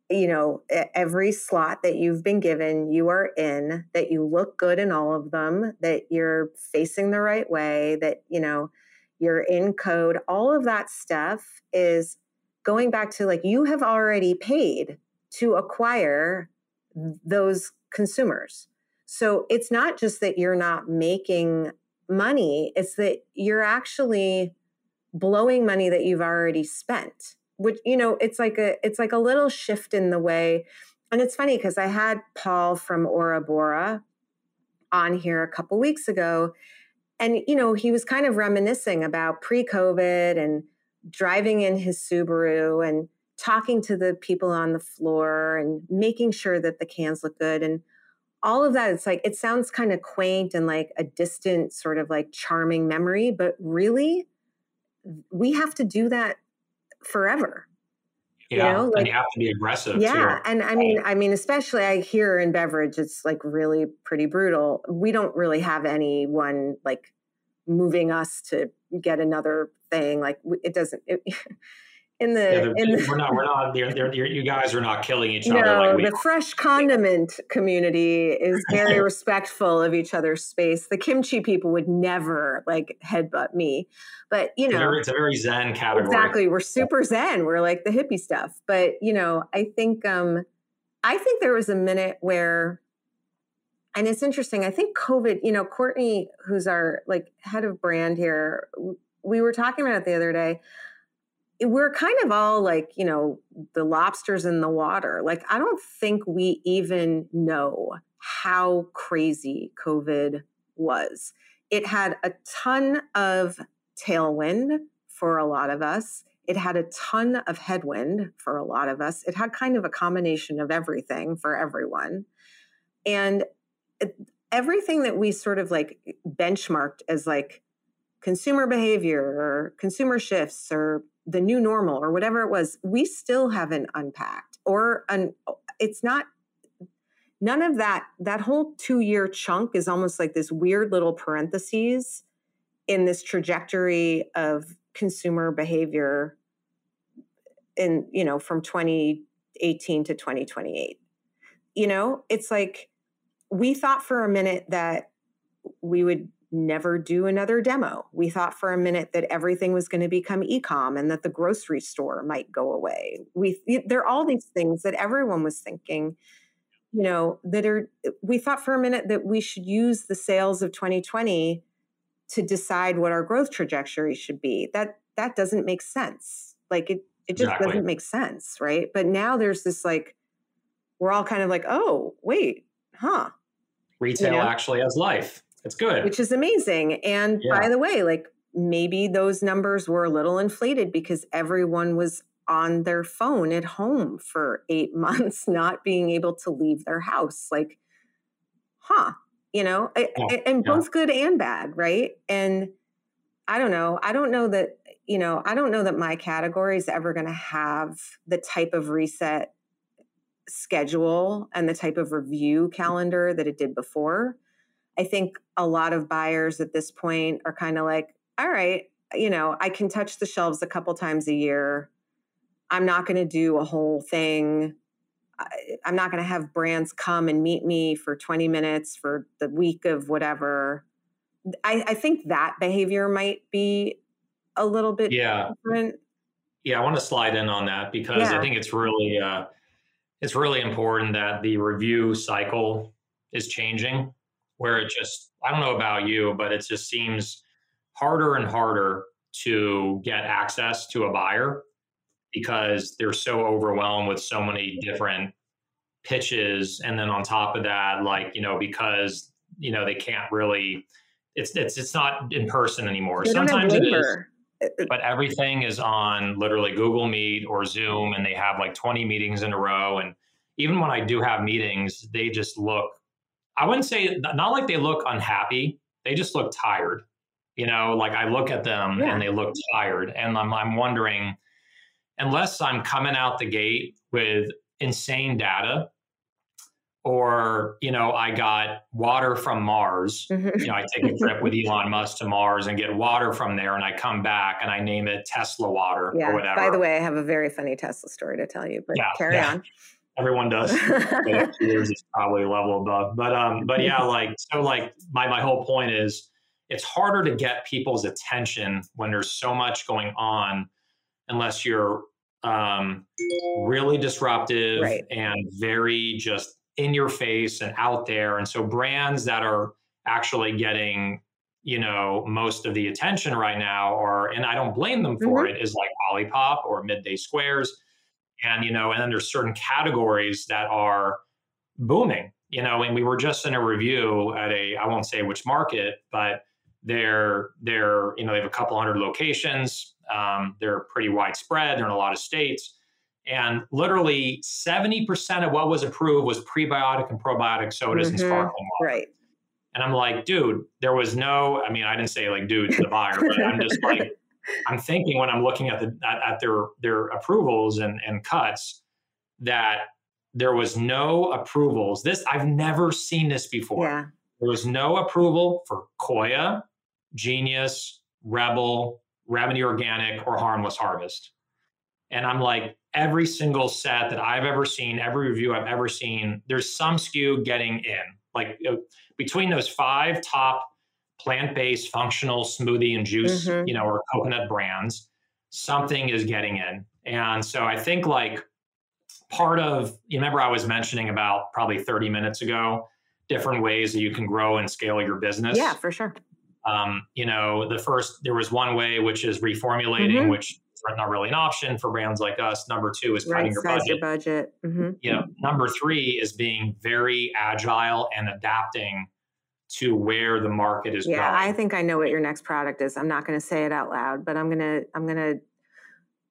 every slot that you've been given, you are in, that you look good in all of them, that you're facing the right way, that, you're in code. All of that stuff is going back to, like, you have already paid to acquire those consumers. So it's not just that you're not making money, it's that you're actually blowing money that you've already spent. Which, it's like a little shift in the way. And it's funny because I had Paul from Ora Bora on here a couple weeks ago, and, he was kind of reminiscing about pre-COVID and driving in his Subaru and talking to the people on the floor and making sure that the cans look good and all of that. It's like, it sounds kind of quaint and like a distant sort of like charming memory, but really we have to do that forever. Yeah, and you have to be aggressive too. And I mean, especially here in beverage, it's like really pretty brutal. We don't really have anyone like moving us to get another thing. Like it doesn't. You guys are not killing each other. No, the fresh condiment community is very respectful of each other's space. The kimchi people would never like headbutt me, but it's a very zen category. Exactly, we're super zen. We're like the hippie stuff. But I think there was a minute where, and it's interesting. I think COVID. Courtney, who's our like head of brand here, we were talking about it the other day. We're kind of all like, the lobsters in the water. Like, I don't think we even know how crazy COVID was. It had a ton of tailwind for a lot of us. It had a ton of headwind for a lot of us. It had kind of a combination of everything for everyone. And everything that we sort of like benchmarked as like consumer behavior or consumer shifts or the new normal or whatever it was, we still haven't unpacked it's not, none of that whole 2-year chunk is almost like this weird little parentheses in this trajectory of consumer behavior in, from 2018 to 2028. It's like, we thought for a minute that we would never do another demo. We thought for a minute that everything was going to become e-com and that the grocery store might go away. There are all these things that everyone was thinking, we thought for a minute that we should use the sales of 2020 to decide what our growth trajectory should be. That doesn't make sense. Like it just doesn't make sense, right? But now there's this like, we're all kind of like, oh, wait, huh? Retail actually has life. It's good. Which is amazing. And by the way, like maybe those numbers were a little inflated because everyone was on their phone at home for 8 months, not being able to leave their house. Like, and both good and bad, right? And I don't know. I don't know that my category is ever going to have the type of reset schedule and the type of review calendar that it did before. I think a lot of buyers at this point are kind of like, all right, I can touch the shelves a couple times a year. I'm not going to do a whole thing. I'm not going to have brands come and meet me for 20 minutes for the week of whatever. I think that behavior might be a little bit different. Yeah, I want to slide in on that because I think it's really important that the review cycle is changing, where it just, I don't know about you, but it just seems harder and harder to get access to a buyer because they're so overwhelmed with so many different pitches. And then on top of that, because, they can't really, it's not in person anymore. Sometimes it is, but everything is on literally Google Meet or Zoom, and they have like 20 meetings in a row. And even when I do have meetings, they just look, I wouldn't say, not like they look unhappy. They just look tired. Like I look at them and they look tired. And I'm wondering, unless I'm coming out the gate with insane data, or, I got water from Mars, I take a trip with Elon Musk to Mars and get water from there, and I come back and I name it Tesla water or whatever. By the way, I have a very funny Tesla story to tell you, but carry on. Everyone does. Yours is probably a level above, but my whole point is it's harder to get people's attention when there's so much going on, unless you're really disruptive and very just in your face and out there. And so brands that are actually getting, most of the attention right now and I don't blame them for it, is like Olipop or Midday Squares. And, and then there's certain categories that are booming, and we were just in a review at I won't say which market, but they have a couple hundred locations. They're pretty widespread. They're in a lot of states. And literally 70% of what was approved was prebiotic and probiotic sodas and sparkling water. Right. And I'm like, dude, there was I didn't say like, dude, to the buyer, but I'm just like, I'm thinking when I'm looking at their approvals and cuts, that there was no approvals. I've never seen this before. Yeah. There was no approval for Koya, Genius, Rebel, Remedy Organic, or Harmless Harvest. And I'm like, every single set that I've ever seen, every review I've ever seen, there's some SKU getting in. Like between those 5 top plant-based functional smoothie and juice, or coconut brands, something is getting in. And so I think like part of, you remember I was mentioning about probably 30 minutes ago, different ways that you can grow and scale your business. Yeah, for sure. There was one way, which is reformulating, which is not really an option for brands like us. Number 2 is cutting your budget. Number 3 is being very agile and adapting to where the market is going. Yeah, I think I know what your next product is. I'm not going to say it out loud, but I'm going to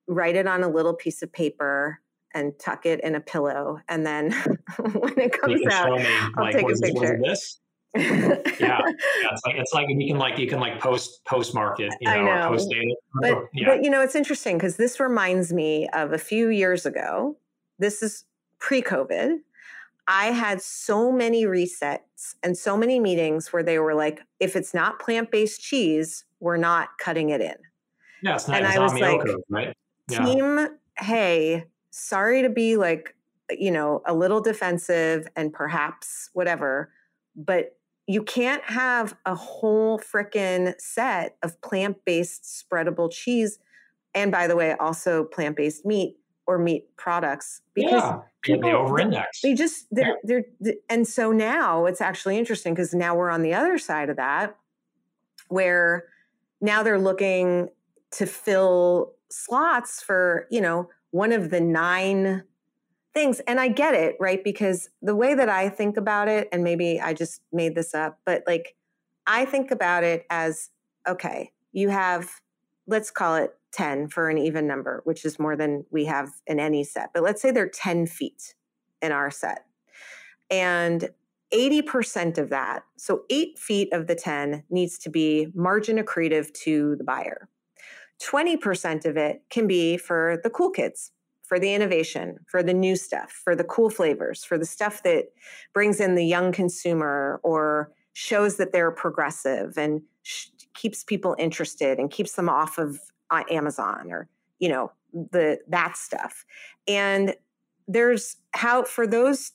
write it on a little piece of paper and tuck it in a pillow. And then when it comes out, I'll take a picture. Yeah. It's like you can postmark it, I know. Or post date it. But it's interesting because this reminds me of a few years ago. This is pre-COVID. I had so many resets and so many meetings where they were like, if it's not plant-based cheese, we're not cutting it in. Yeah, it's not, and I was like, right? Team, hey, sorry to be like, a little defensive and perhaps whatever, but you can't have a whole frickin' set of plant-based spreadable cheese. And by the way, also plant-based meat or meat products, because people, they over-index. And so now it's actually interesting because now we're on the other side of that, where now they're looking to fill slots for, one of the 9 things. And I get it, right? Because the way that I think about it, and maybe I just made this up, but like, I think about it as, okay, you have, let's call it 10 for an even number, which is more than we have in any set. But let's say they're 10 feet in our set. And 80% of that, so 8 feet of the 10 needs to be margin accretive to the buyer. 20% of it can be for the cool kids, for the innovation, for the new stuff, for the cool flavors, for the stuff that brings in the young consumer or shows that they're progressive and keeps people interested and keeps them off of Amazon or, that stuff. And there's for those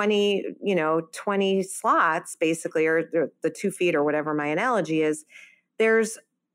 20 slots basically, or the 2 feet or whatever my analogy is, there's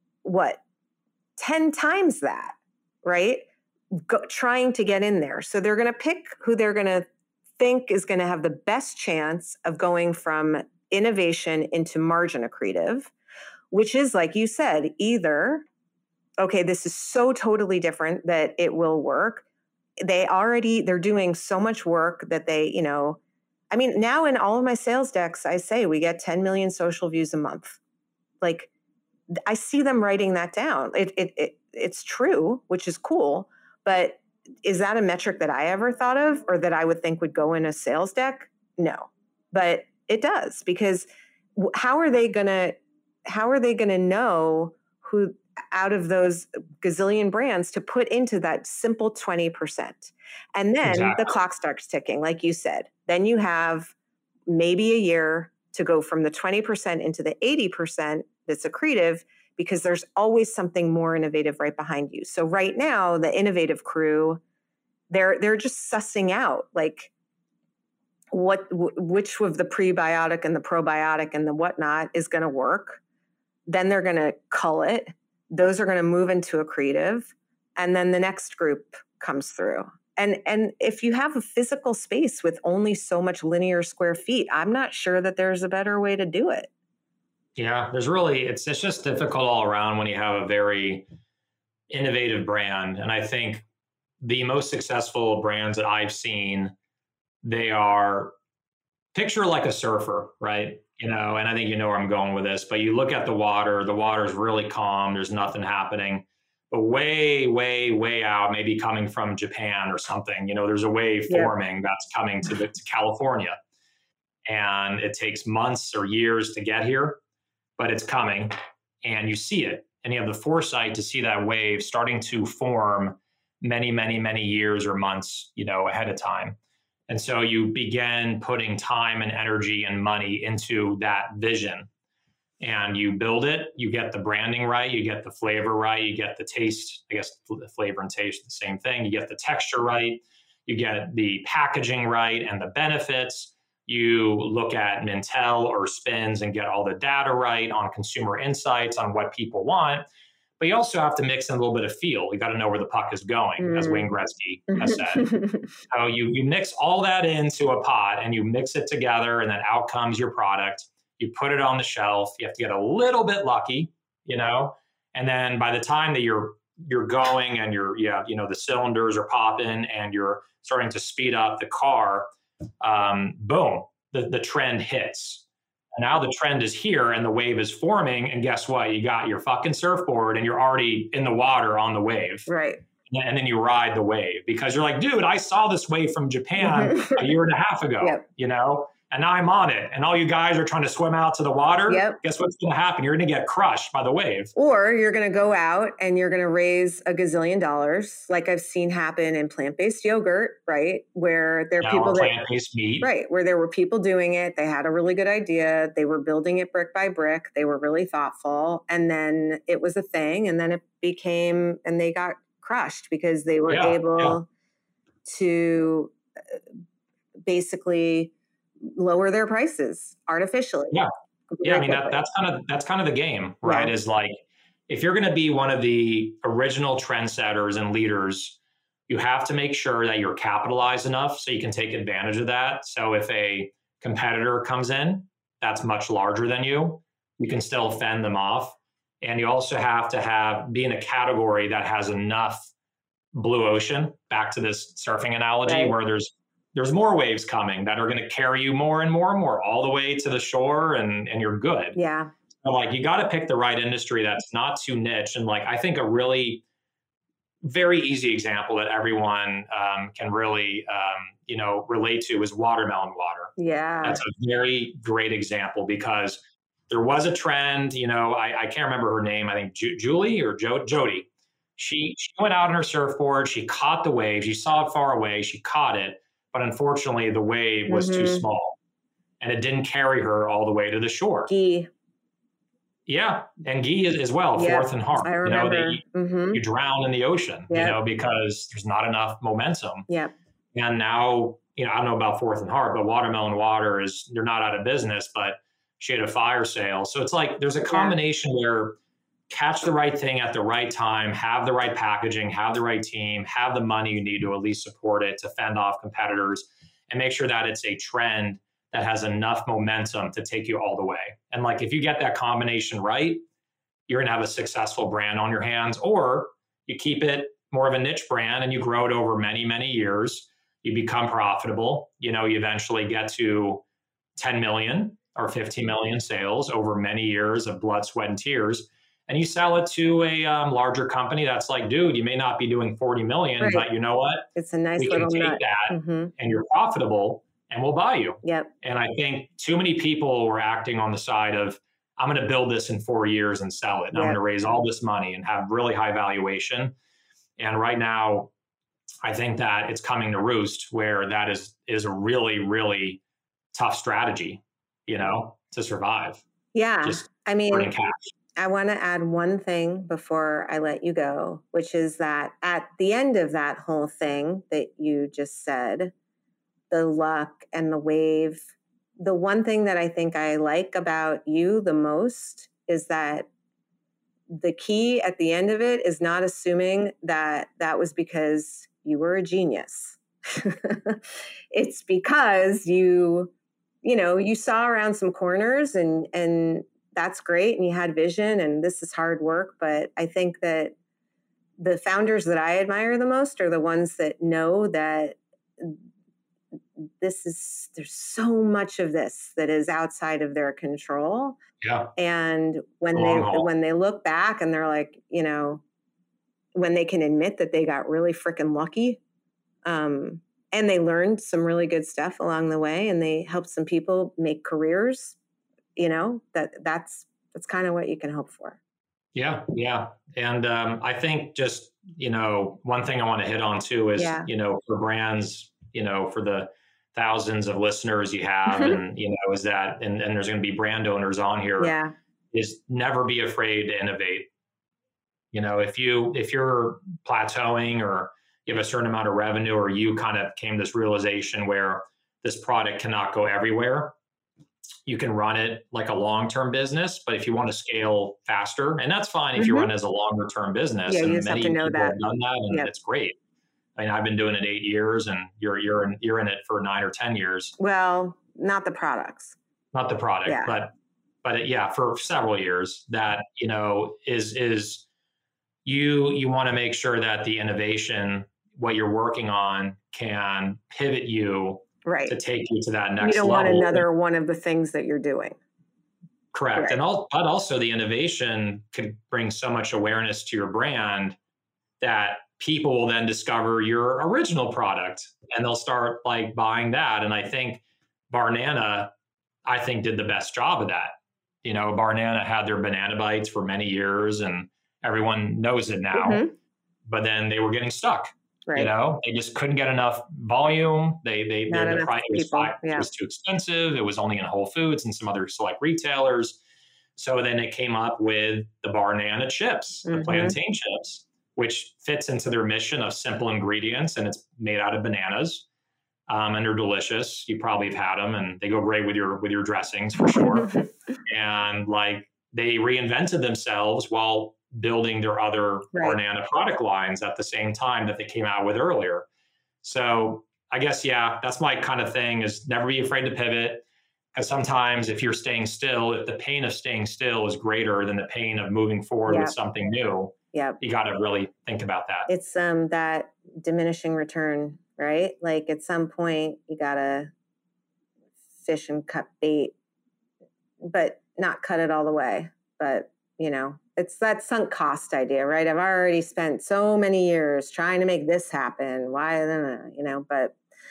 10 times that, right? Trying to get in there. So they're going to pick who they're going to think is going to have the best chance of going from innovation into margin accretive, which is, like you said, either, okay, this is so totally different that it will work. They're doing so much work that they, now in all of my sales decks, I say we get 10 million social views a month. Like, I see them writing that down. It's true, which is cool. But is that a metric that I ever thought of or that I would think would go in a sales deck? No, but it does, because how are they going to know who out of those gazillion brands to put into that simple 20%? And then the clock starts ticking, like you said. Then you have maybe a year to go from the 20% into the 80% that's accretive, because there's always something more innovative right behind you. So right now, the innovative crew, they're just sussing out like which of the prebiotic and the probiotic and the whatnot is going to work. Then they're going to cull it. Those are going to move into accretive, and then the next group comes through. And if you have a physical space with only so much linear square feet, I'm not sure that there's a better way to do it. Yeah, it's just difficult all around when you have a very innovative brand. And I think the most successful brands that I've seen, they are, picture like a surfer, right? And I think you know where I'm going with this, but you look at the water's really calm, there's nothing happening. But way, way, way out, maybe coming from Japan or something, there's a wave forming that's coming to California. And it takes months or years to get here, but it's coming, and you see it, and you have the foresight to see that wave starting to form many, many, many years or months, ahead of time. And so you begin putting time and energy and money into that vision, and you build it. You get the branding right, you get the flavor right, you get the taste. I guess the flavor and taste are the same thing. You get the texture right, you get the packaging right and the benefits. You look at Mintel or Spins and get all the data right on consumer insights on what people want. But you also have to mix in a little bit of feel. You got to know where the puck is going, as Wayne Gretzky has said. So you mix all that into a pot and you mix it together, and then out comes your product. You put it on the shelf. You have to get a little bit lucky, and then by the time that you're going and the cylinders are popping and you're starting to speed up the car, boom, the trend hits. And now the trend is here and the wave is forming. And guess what? You got your fucking surfboard and you're already in the water on the wave. Right. and then you ride the wave because you're like, dude, I saw this wave from Japan a year and a half ago, Yep. you know, and now I'm on it. And all you guys are trying to swim out to the water. Yep. Guess what's going to happen? You're going to get crushed by the wave. Or you're going to go out and you're going to raise $1 gazillion, like I've seen happen in plant-based yogurt, right? Where there are people that plant-based meat. Right, where there were people doing it. They had a really good idea. They were building it brick by brick. They were really thoughtful. And then it was a thing. And then it became, and they got crushed because they were able to basically lower their prices artificially. Yeah. Yeah. I mean, that's kind of the game, right? Is like, if you're going to be one of the original trendsetters and leaders, you have to make sure that you're capitalized enough so you can take advantage of that. So if a competitor comes in that's much larger than you, you can still fend them off. And you also have to be in a category that has enough blue ocean, back to this surfing analogy, where there's more waves coming that are going to carry you more and more and more all the way to the shore, and you're good. Yeah. So like, you got to pick the right industry that's not too niche. And like, I think a really very easy example that everyone can really, relate to is watermelon water. Yeah. That's a very great example because there was a trend, I can't remember her name. I think Julie or Jody. She went out on her surfboard. She caught the wave. She saw it far away. She caught it. But unfortunately, the wave was too small and it didn't carry her all the way to the shore. Guy. Yeah. And Guy as well, Fourth and Hart. I remember. You drown in the ocean, because there's not enough momentum. Yeah. And now, I don't know about Fourth and Hart, but Watermelon Water they're not out of business, but she had a fire sale. So it's like, there's a combination where catch the right thing at the right time, have the right packaging, have the right team, have the money you need to at least support it, to fend off competitors, and make sure that it's a trend that has enough momentum to take you all the way. And like, if you get that combination right, you're going to have a successful brand on your hands. Or you keep it more of a niche brand and you grow it over many, many years. You become profitable. You eventually get to 10 million or 15 million sales over many years of blood, sweat, and tears. And you sell it to a larger company that's like, dude, you may not be doing 40 million, but you know what? It's a nice we little can take nut. that and you're profitable and we'll buy you. Yep. And I think too many people were acting on the side of, I'm going to build this in 4 years and sell it. And I'm going to raise all this money and have really high valuation. And right now, I think that it's coming to roost where that is a really, really tough strategy, to survive. Yeah. Just I mean, burning cash. I want to add one thing before I let you go, which is that at the end of that whole thing that you just said, the luck and the wave, the one thing that I think I like about you the most is that the key at the end of it is not assuming that that was because you were a genius. It's because you saw around some corners and that's great. And you had vision and this is hard work. But I think that the founders that I admire the most are the ones that know that there's so much of this that is outside of their control. Yeah. And when they look back and they're like, when they can admit that they got really freaking lucky, and they learned some really good stuff along the way and they helped some people make careers, that's kind of what you can hope for. Yeah. Yeah. And I think just, one thing I want to hit on too is, for brands, for the thousands of listeners you have and, is that, and there's going to be brand owners on here, is never be afraid to innovate. If you're plateauing or you have a certain amount of revenue, or you kind of came to this realization where this product cannot go everywhere, you can run it like a long-term business. But if you want to scale faster, and that's fine if you run as a longer-term business, and you just many have to know people that. have done that, and it's great. I mean, I've been doing it 8 years, and you're in it for 9 or 10 years. Well, not the products. Not the product, but for several years. That is you want to make sure that the innovation, what you're working on, can pivot you to take you to that next level. You don't want another one of the things that you're doing. Correct. Right. But also the innovation could bring so much awareness to your brand that people will then discover your original product and they'll start like buying that. And I think Barnana, did the best job of that. Barnana had their banana bites for many years and everyone knows it now, but then they were getting stuck. Right. They just couldn't get enough volume. The price was too expensive. It was only in Whole Foods and some other select retailers. So then it came up with the Barnana chips, the plantain chips, which fits into their mission of simple ingredients, and it's made out of bananas. And they're delicious. You probably have had them, and they go great with your dressings for sure. And like they reinvented themselves while building their other Barnana product lines at the same time that they came out with earlier. So I guess, that's my kind of thing, is never be afraid to pivot. Because sometimes if you're staying still, if the pain of staying still is greater than the pain of moving forward with something new, you got to really think about that. It's that diminishing return, right? Like at some point you got to fish and cut bait, but not cut it all the way. But, it's that sunk cost idea, right? I've already spent so many years trying to make this happen. Why, but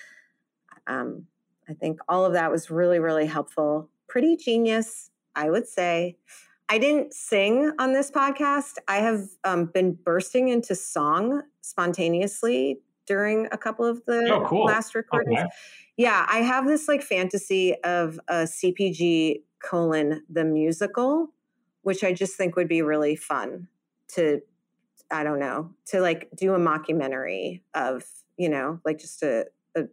I think all of that was really, really helpful. Pretty genius, I would say. I didn't sing on this podcast. I have been bursting into song spontaneously during a couple of the last recordings. Okay. Yeah, I have this like fantasy of a CPG : the musical, which I just think would be really fun to like do a mockumentary of, like just a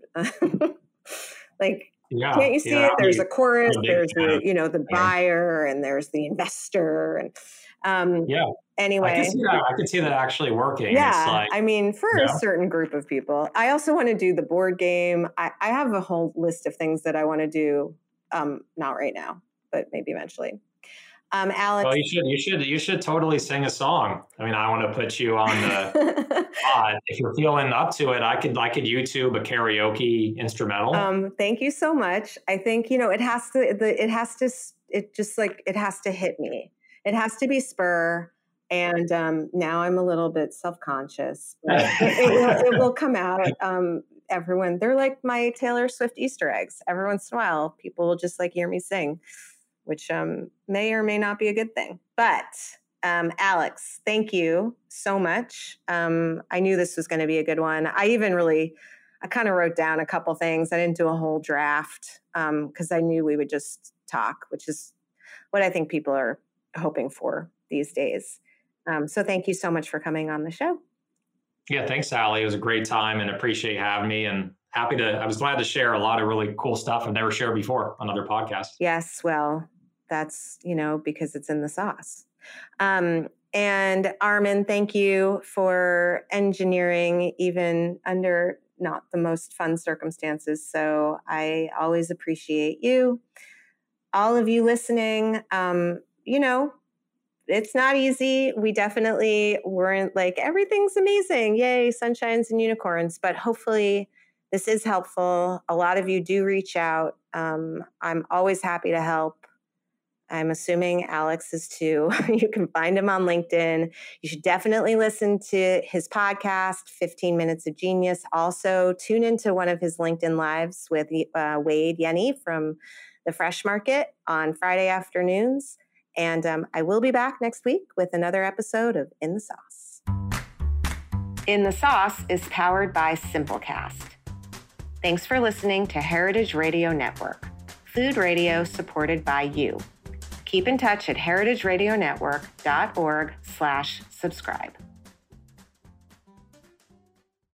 like, can't you see it? There's a chorus, there's the buyer, and there's the investor, and anyway, I could see that actually working. Yeah, it's like, for a certain group of people. I also want to do the board game. I have a whole list of things that I want to do. Not right now, but maybe eventually. Alex, well, you should totally sing a song. I want to put you on the pod. If you're feeling up to it, I could YouTube a karaoke instrumental. Thank you so much. I think it has to hit me. It has to be spur. And now I'm a little bit self-conscious. But it will come out. Everyone, they're like my Taylor Swift Easter eggs. Every once in a while, people will just like hear me sing, which may or may not be a good thing. But Alex, thank you so much. I knew this was going to be a good one. I kind of wrote down a couple things. I didn't do a whole draft because I knew we would just talk, which is what I think people are hoping for these days. So thank you so much for coming on the show. Yeah, thanks, Sally. It was a great time and appreciate having me, and I was glad to share a lot of really cool stuff I've never shared before on other podcasts. Yes, well, that's, because it's in the sauce. And Armin, thank you for engineering even under not the most fun circumstances. So I always appreciate you. All of you listening, it's not easy. We definitely weren't like, everything's amazing. Yay, sunshines and unicorns. But hopefully this is helpful. A lot of you do reach out. I'm always happy to help. I'm assuming Alex is too. You can find him on LinkedIn. You should definitely listen to his podcast, 15 Minutes of Genius. Also, tune into one of his LinkedIn Lives with Wade Yenny from the Fresh Market on Friday afternoons. And I will be back next week with another episode of In the Sauce. In the Sauce is powered by Simplecast. Thanks for listening to Heritage Radio Network, food radio supported by you. Keep in touch at heritageradionetwork.org/subscribe.